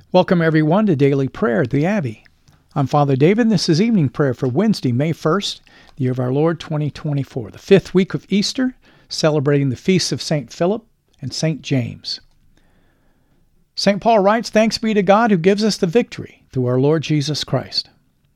Welcome everyone to Daily Prayer at the Abbey. I'm Father David, and this is evening prayer for Wednesday, May 1st, the year of our Lord 2024, the fifth week of Easter, celebrating the feasts of St. Philip and St. James. St. Paul writes, "Thanks be to God who gives us the victory through our Lord Jesus Christ."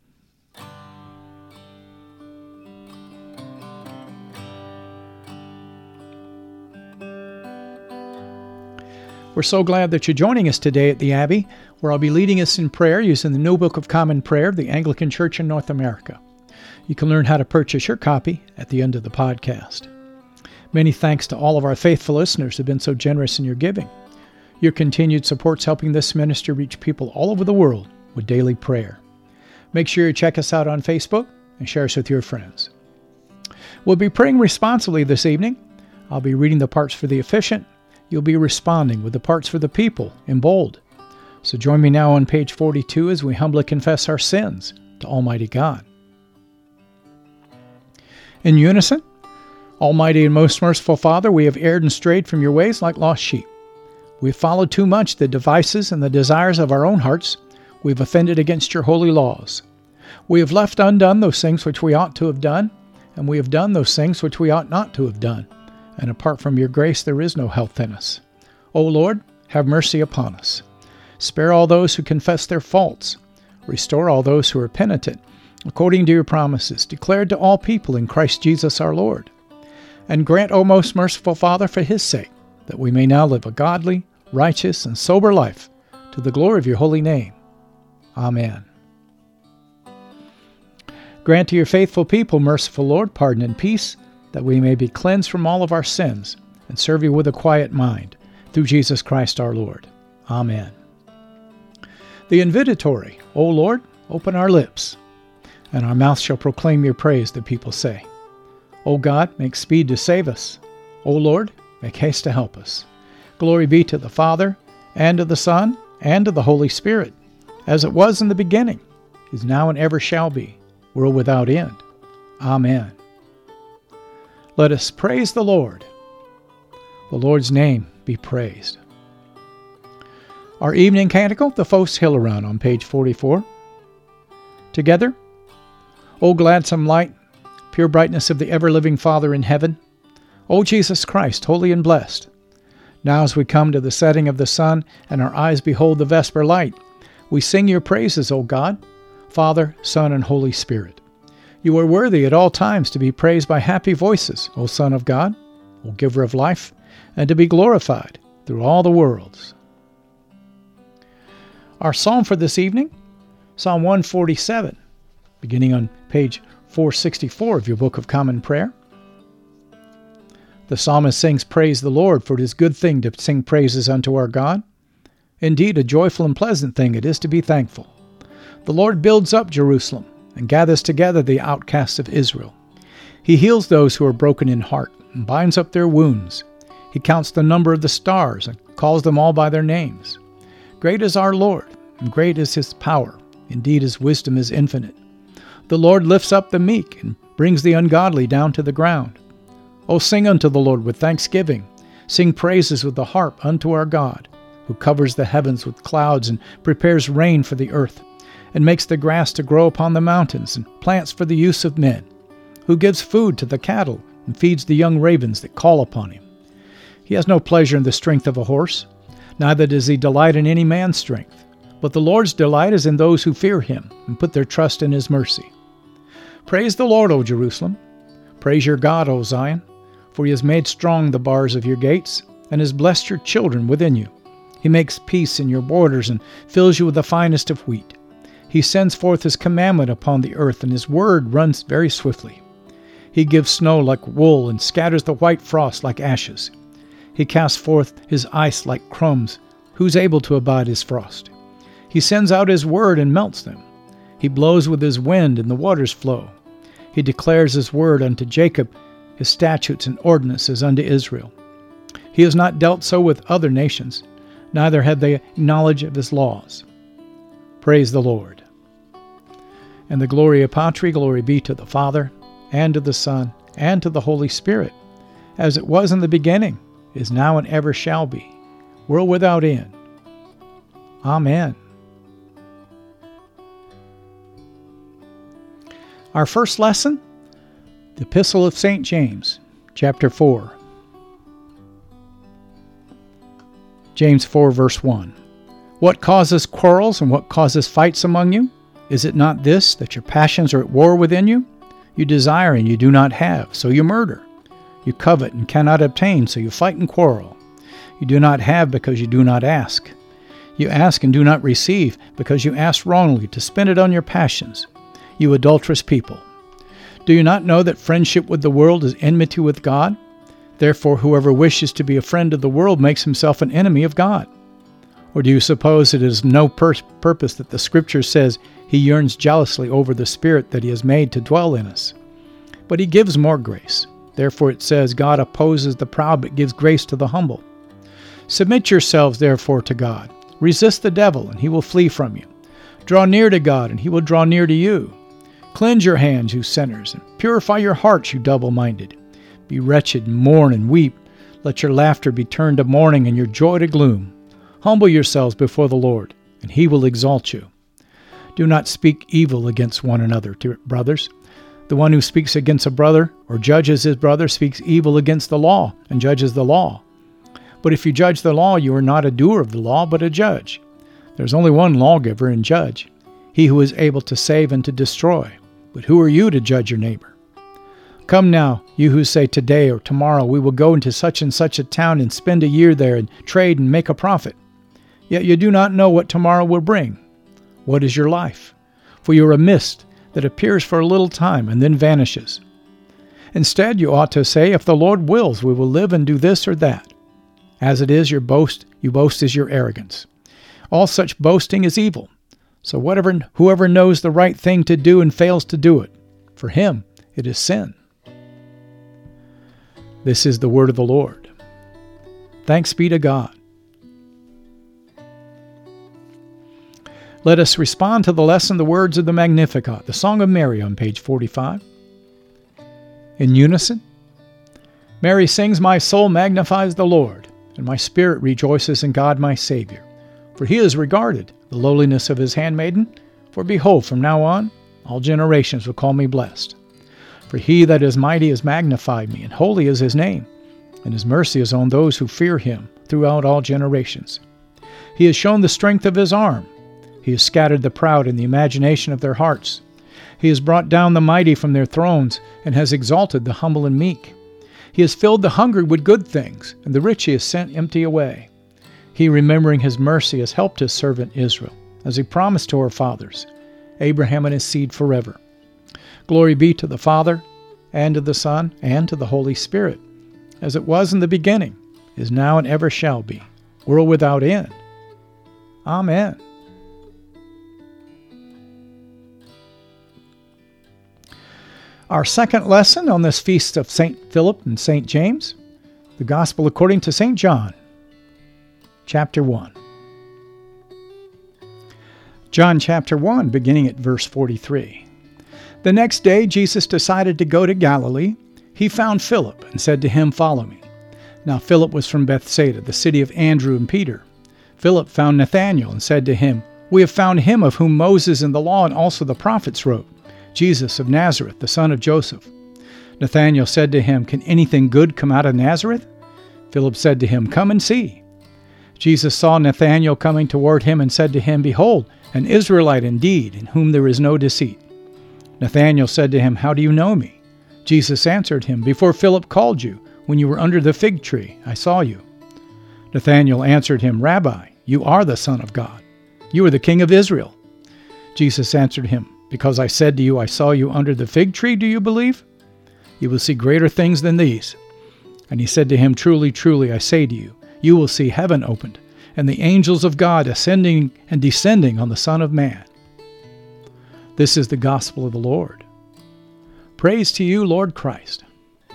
We're so glad that you're joining us today at the Abbey, where I'll be leading us in prayer using the New Book of Common Prayer of the Anglican Church in North America. You can learn how to purchase your copy at the end of the podcast. Many thanks to all of our faithful listeners who have been so generous in your giving. Your continued support's helping this ministry reach people all over the world with daily prayer. Make sure you check us out on Facebook and share us with your friends. We'll be praying responsibly this evening. I'll be reading the parts for the officiant. You'll be responding with the parts for the people in bold. So join me now on page 42 as we humbly confess our sins to Almighty God. In unison, Almighty and most merciful Father, we have erred and strayed from your ways like lost sheep. We have followed too much the devices and the desires of our own hearts. We have offended against your holy laws. We have left undone those things which we ought to have done, and we have done those things which we ought not to have done. And apart from your grace, there is no health in us. O Lord, have mercy upon us. Spare all those who confess their faults. Restore all those who are penitent, according to your promises, declared to all people in Christ Jesus our Lord. And grant, O most merciful Father, for his sake, that we may now live a godly, righteous, and sober life, to the glory of your holy name. Amen. Grant to your faithful people, merciful Lord, pardon and peace, that we may be cleansed from all of our sins and serve you with a quiet mind, through Jesus Christ our Lord. Amen. The invitatory, O Lord, open our lips, and our mouth shall proclaim your praise, the people say. O God, make speed to save us. O Lord, make haste to help us. Glory be to the Father, and to the Son, and to the Holy Spirit, as it was in the beginning, is now and ever shall be, world without end. Amen. Let us praise the Lord. The Lord's name be praised. Our evening canticle, the Phos Hilaron, on page 44. Together, O gladsome light, pure brightness of the ever-living Father in heaven, O Jesus Christ, holy and blessed. Now as we come to the setting of the sun and our eyes behold the vesper light, we sing your praises, O God, Father, Son, and Holy Spirit. You are worthy at all times to be praised by happy voices, O Son of God, O Giver of life, and to be glorified through all the worlds. Our psalm for this evening, Psalm 147, beginning on page 464 of your Book of Common Prayer. The psalmist sings, "Praise the Lord, for it is a good thing to sing praises unto our God. Indeed, a joyful and pleasant thing it is to be thankful. The Lord builds up Jerusalem, and gathers together the outcasts of Israel. He heals those who are broken in heart, and binds up their wounds. He counts the number of the stars, and calls them all by their names. Great is our Lord, and great is his power. Indeed, his wisdom is infinite. The Lord lifts up the meek, and brings the ungodly down to the ground. O sing unto the Lord with thanksgiving. Sing praises with the harp unto our God, who covers the heavens with clouds, and prepares rain for the earth, and makes the grass to grow upon the mountains, and plants for the use of men, who gives food to the cattle, and feeds the young ravens that call upon him. He has no pleasure in the strength of a horse, neither does he delight in any man's strength. But the Lord's delight is in those who fear him, and put their trust in his mercy. Praise the Lord, O Jerusalem. Praise your God, O Zion, for he has made strong the bars of your gates, and has blessed your children within you. He makes peace in your borders, and fills you with the finest of wheat. He sends forth his commandment upon the earth, and his word runs very swiftly. He gives snow like wool, and scatters the white frost like ashes. He casts forth his ice like crumbs. Who's able to abide his frost? He sends out his word and melts them. He blows with his wind, and the waters flow. He declares his word unto Jacob, his statutes and ordinances unto Israel. He has not dealt so with other nations, neither have they knowledge of his laws. Praise the Lord. And the Gloria Patri, glory be to the Father, and to the Son, and to the Holy Spirit, as it was in the beginning, is now and ever shall be, world without end. Amen. Our first lesson, the Epistle of St. James, chapter 4. James 4, verse 1. What causes quarrels and what causes fights among you? Is it not this, that your passions are at war within you? You desire and you do not have, so you murder. You covet and cannot obtain, so you fight and quarrel. You do not have because you do not ask. You ask and do not receive because you ask wrongly to spend it on your passions. You adulterous people. Do you not know that friendship with the world is enmity with God? Therefore, whoever wishes to be a friend of the world makes himself an enemy of God. Or do you suppose it is no purpose that the Scripture says He yearns jealously over the Spirit that He has made to dwell in us? But He gives more grace. Therefore it says, God opposes the proud but gives grace to the humble. Submit yourselves therefore to God. Resist the devil, and he will flee from you. Draw near to God, and He will draw near to you. Cleanse your hands, you sinners, and purify your hearts, you double-minded. Be wretched, and mourn, and weep. Let your laughter be turned to mourning, and your joy to gloom. Humble yourselves before the Lord, and He will exalt you. Do not speak evil against one another, dear brothers. The one who speaks against a brother or judges his brother speaks evil against the law and judges the law. But if you judge the law, you are not a doer of the law, but a judge. There is only one lawgiver and judge, He who is able to save and to destroy. But who are you to judge your neighbor? Come now, you who say today or tomorrow we will go into such and such a town and spend a year there and trade and make a profit. Yet you do not know what tomorrow will bring. What is your life? For you are a mist that appears for a little time and then vanishes. Instead, you ought to say, if the Lord wills, we will live and do this or that. As it is, you boast is your arrogance. All such boasting is evil. So whoever knows the right thing to do and fails to do it, for him it is sin. This is the word of the Lord. Thanks be to God. Let us respond to the lesson, the words of the Magnificat, the Song of Mary on page 45. In unison, Mary sings, My soul magnifies the Lord, and my spirit rejoices in God my Savior. For He has regarded the lowliness of His handmaiden. For behold, from now on, all generations will call me blessed. For He that is mighty has magnified me, and holy is His name, and His mercy is on those who fear Him throughout all generations. He has shown the strength of His arm. He has scattered the proud in the imagination of their hearts. He has brought down the mighty from their thrones, and has exalted the humble and meek. He has filled the hungry with good things, and the rich He has sent empty away. He, remembering His mercy, has helped His servant Israel, as He promised to our fathers, Abraham and his seed forever. Glory be to the Father, and to the Son, and to the Holy Spirit, as it was in the beginning, is now, and ever shall be, world without end. Amen. Our second lesson on this feast of St. Philip and St. James, the Gospel according to St. John, chapter 1. John chapter 1, beginning at verse 43. The next day Jesus decided to go to Galilee. He found Philip and said to him, Follow me. Now Philip was from Bethsaida, the city of Andrew and Peter. Philip found Nathanael and said to him, We have found him of whom Moses in the law and also the prophets wrote, Jesus of Nazareth, the son of Joseph. Nathanael said to him, Can anything good come out of Nazareth? Philip said to him, Come and see. Jesus saw Nathanael coming toward him and said to him, Behold, an Israelite indeed, in whom there is no deceit. Nathanael said to him, How do you know me? Jesus answered him, Before Philip called you, when you were under the fig tree, I saw you. Nathanael answered him, Rabbi, you are the Son of God. You are the King of Israel. Jesus answered him, Because I said to you, I saw you under the fig tree, do you believe? You will see greater things than these. And he said to him, Truly, truly, I say to you, you will see heaven opened, and the angels of God ascending and descending on the Son of Man. This is the gospel of the Lord. Praise to you, Lord Christ.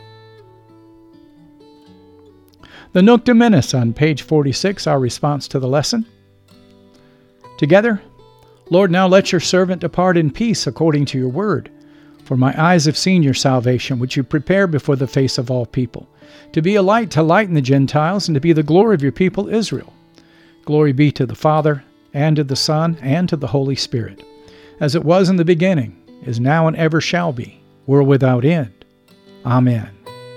The Nunc Dimittis on page 46, our response to the lesson. Together, Lord, now let your servant depart in peace according to your word. For my eyes have seen your salvation, which you prepared before the face of all people, to be a light to lighten the Gentiles and to be the glory of your people Israel. Glory be to the Father, and to the Son, and to the Holy Spirit, as it was in the beginning, is now and ever shall be, world without end. Amen.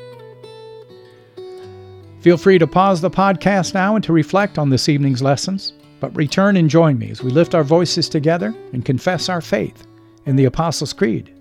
Feel free to pause the podcast now and to reflect on this evening's lessons, but return and join me as we lift our voices together and confess our faith in the Apostles' Creed.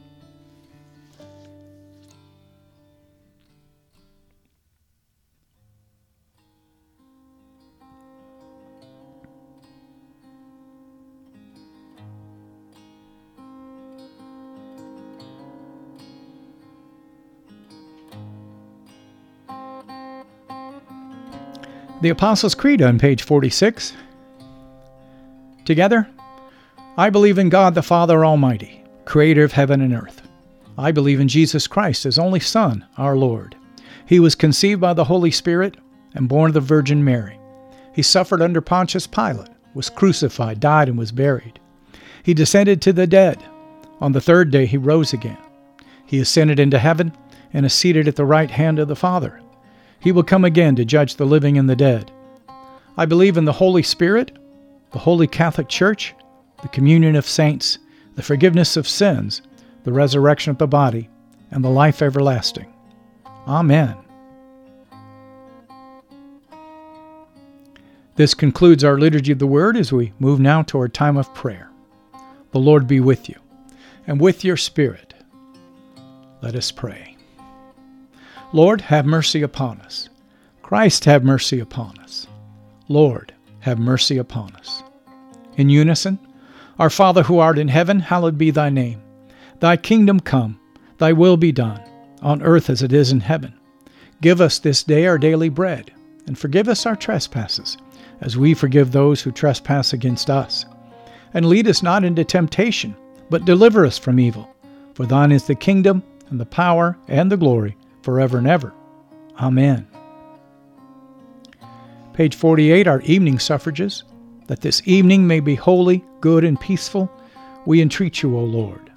The Apostles' Creed on page 46. Together, I believe in God the Father Almighty, creator of heaven and earth. I believe in Jesus Christ, his only Son, our Lord. He was conceived by the Holy Spirit and born of the Virgin Mary. He suffered under Pontius Pilate, was crucified, died, and was buried. He descended to the dead. On the third day he rose again. He ascended into heaven and is seated at the right hand of the Father. He will come again to judge the living and the dead. I believe in the Holy Spirit, the Holy Catholic Church, the communion of saints, the forgiveness of sins, the resurrection of the body, and the life everlasting. Amen. This concludes our Liturgy of the Word as we move now to our time of prayer. The Lord be with you, and with your spirit. Let us pray. Lord, have mercy upon us. Christ, have mercy upon us. Lord, have mercy upon us. In unison, Our Father who art in heaven, hallowed be thy name. Thy kingdom come, thy will be done, on earth as it is in heaven. Give us this day our daily bread, and forgive us our trespasses, as we forgive those who trespass against us. And lead us not into temptation, but deliver us from evil. For thine is the kingdom, and the power, and the glory, forever and ever. Amen. Page 48, our evening suffrages. That this evening may be holy, good, and peaceful, we entreat you, O Lord.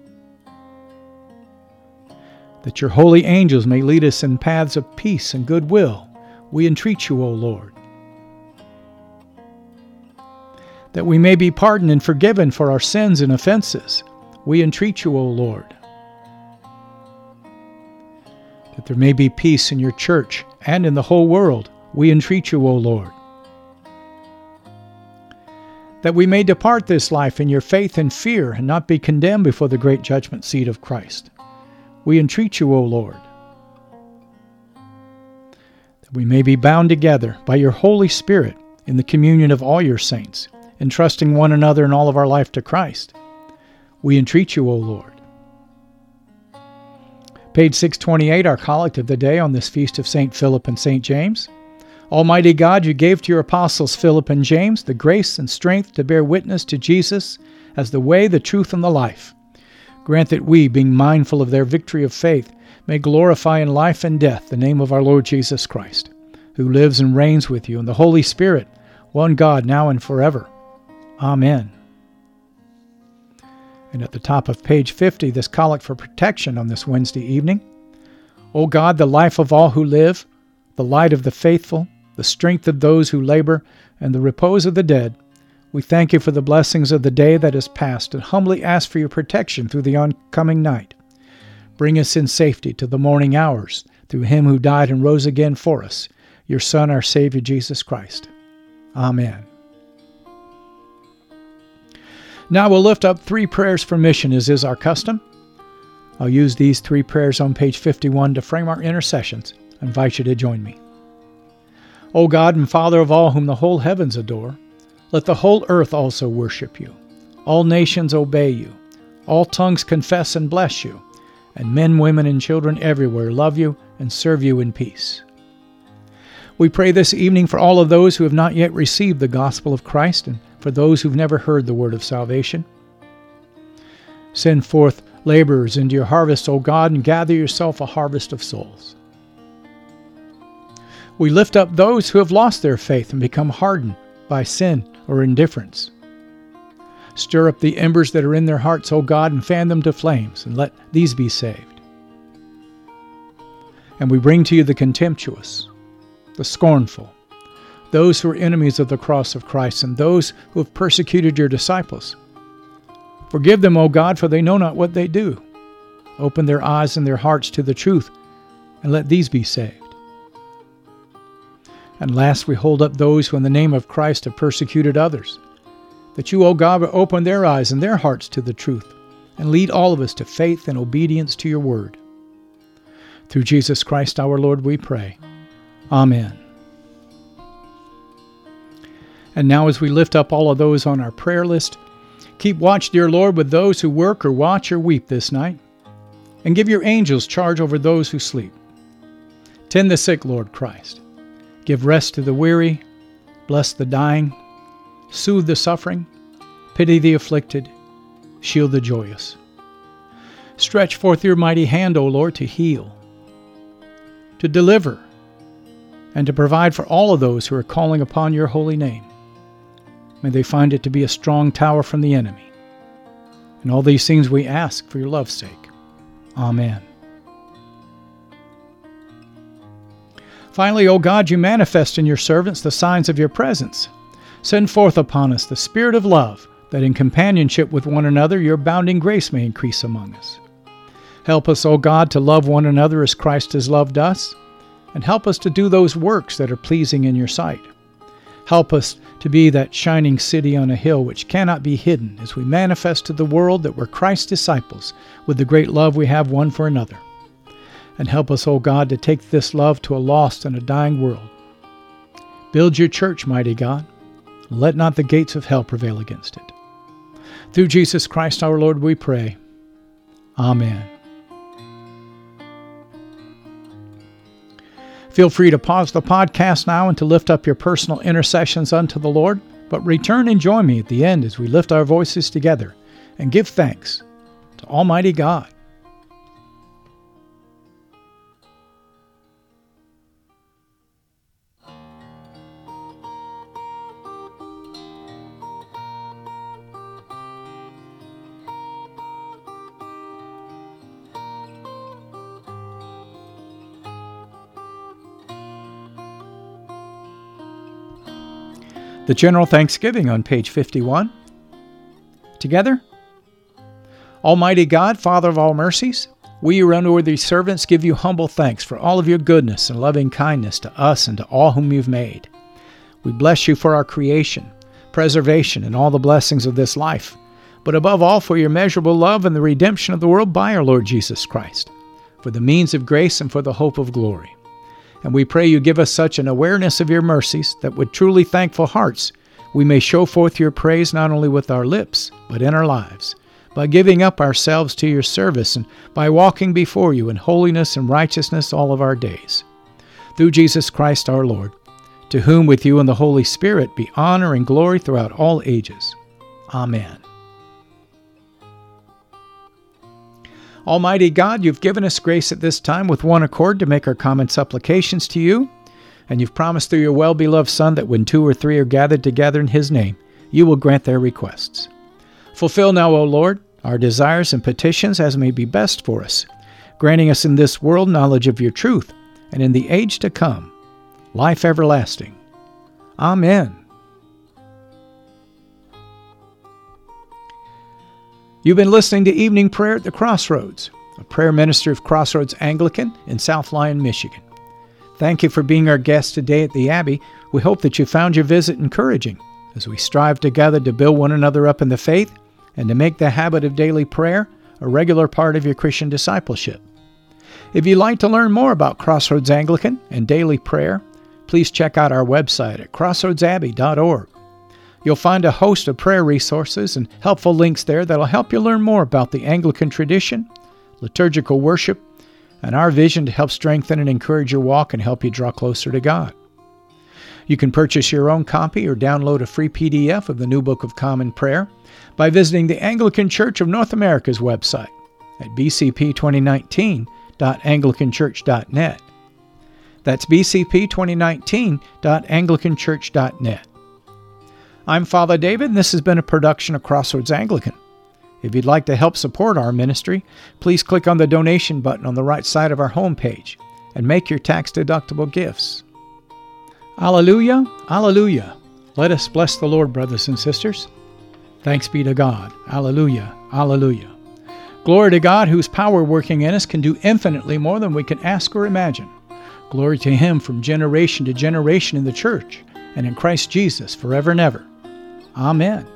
That your holy angels may lead us in paths of peace and goodwill, we entreat you, O Lord. That we may be pardoned and forgiven for our sins and offenses, we entreat you, O Lord. That there may be peace in your church and in the whole world, we entreat you, O Lord. That we may depart this life in your faith and fear and not be condemned before the great judgment seat of Christ, we entreat you, O Lord. That we may be bound together by your Holy Spirit in the communion of all your saints, entrusting one another in all of our life to Christ, we entreat you, O Lord. Page 628, our collect of the day on this feast of St. Philip and St. James. Almighty God, you gave to your apostles Philip and James the grace and strength to bear witness to Jesus as the way, the truth, and the life. Grant that we, being mindful of their victory of faith, may glorify in life and death the name of our Lord Jesus Christ, who lives and reigns with you in the Holy Spirit, one God, now and forever. Amen. And at the top of page 50, this collect for protection on this Wednesday evening. O God, the life of all who live, the light of the faithful, the strength of those who labor, and the repose of the dead, we thank you for the blessings of the day that is past and humbly ask for your protection through the oncoming night. Bring us in safety to the morning hours through him who died and rose again for us, your Son, our Savior, Jesus Christ. Amen. Now we'll lift up 3 prayers for mission, as is our custom. I'll use these 3 prayers on page 51 to frame our intercessions. I invite you to join me. O God and Father of all whom the whole heavens adore, let the whole earth also worship you. All nations obey you. All tongues confess and bless you. And men, women, and children everywhere love you and serve you in peace. We pray this evening for all of those who have not yet received the gospel of Christ and for those who've never heard the word of salvation. Send forth laborers into your harvest, O God, and gather yourself a harvest of souls. We lift up those who have lost their faith and become hardened by sin or indifference. Stir up the embers that are in their hearts, O God, and fan them to flames, and let these be saved. And we bring to you the contemptuous, the scornful, those who are enemies of the cross of Christ, and those who have persecuted your disciples. Forgive them, O God, for they know not what they do. Open their eyes and their hearts to the truth, and let these be saved. And last, we hold up those who in the name of Christ have persecuted others, that you, O God, will open their eyes and their hearts to the truth, and lead all of us to faith and obedience to your word. Through Jesus Christ our Lord we pray. Amen. And now as we lift up all of those on our prayer list, keep watch, dear Lord, with those who work or watch or weep this night, and give your angels charge over those who sleep. Tend the sick, Lord Christ. Give rest to the weary, bless the dying, soothe the suffering, pity the afflicted, shield the joyous. Stretch forth your mighty hand, O Lord, to heal, to deliver, and to provide for all of those who are calling upon your holy name. May they find it to be a strong tower from the enemy. And all these things we ask for your love's sake. Amen. Finally, O God, you manifest in your servants the signs of your presence. Send forth upon us the Spirit of love, that in companionship with one another your abounding grace may increase among us. Help us, O God, to love one another as Christ has loved us, and help us to do those works that are pleasing in your sight. Help us to be that shining city on a hill which cannot be hidden as we manifest to the world that we're Christ's disciples with the great love we have one for another. And help us, O God, to take this love to a lost and a dying world. Build your church, mighty God, and let not the gates of hell prevail against it. Through Jesus Christ our Lord we pray. Amen. Feel free to pause the podcast now and to lift up your personal intercessions unto the Lord, but return and join me at the end as we lift our voices together and give thanks to Almighty God. The General Thanksgiving on page 51. Together, Almighty God, Father of all mercies, we, your unworthy servants, give you humble thanks for all of your goodness and loving kindness to us and to all whom you've made. We bless you for our creation, preservation, and all the blessings of this life, but above all for your measurable love and the redemption of the world by our Lord Jesus Christ, for the means of grace and for the hope of glory. And we pray you give us such an awareness of your mercies that with truly thankful hearts we may show forth your praise not only with our lips, but in our lives, by giving up ourselves to your service and by walking before you in holiness and righteousness all of our days. Through Jesus Christ our Lord, to whom with you and the Holy Spirit be honor and glory throughout all ages. Amen. Almighty God, you've given us grace at this time with one accord to make our common supplications to you, and you've promised through your well-beloved Son that when 2 or 3 are gathered together in his name, you will grant their requests. Fulfill now, O Lord, our desires and petitions as may be best for us, granting us in this world knowledge of your truth, and in the age to come, life everlasting. Amen. You've been listening to Evening Prayer at the Crossroads, a prayer minister of Crossroads Anglican in South Lyon, Michigan. Thank you for being our guest today at the Abbey. We hope that you found your visit encouraging as we strive together to build one another up in the faith and to make the habit of daily prayer a regular part of your Christian discipleship. If you'd like to learn more about Crossroads Anglican and daily prayer, please check out our website at crossroadsabbey.org. You'll find a host of prayer resources and helpful links there that'll help you learn more about the Anglican tradition, liturgical worship, and our vision to help strengthen and encourage your walk and help you draw closer to God. You can purchase your own copy or download a free PDF of the New Book of Common Prayer by visiting the Anglican Church of North America's website at bcp2019.anglicanchurch.net. That's bcp2019.anglicanchurch.net. I'm Father David, and this has been a production of Crossroads Anglican. If you'd like to help support our ministry, please click on the donation button on the right side of our homepage and make your tax-deductible gifts. Alleluia, alleluia. Let us bless the Lord, brothers and sisters. Thanks be to God. Alleluia. Alleluia. Glory to God, whose power working in us can do infinitely more than we can ask or imagine. Glory to Him from generation to generation in the church and in Christ Jesus forever and ever. Amen.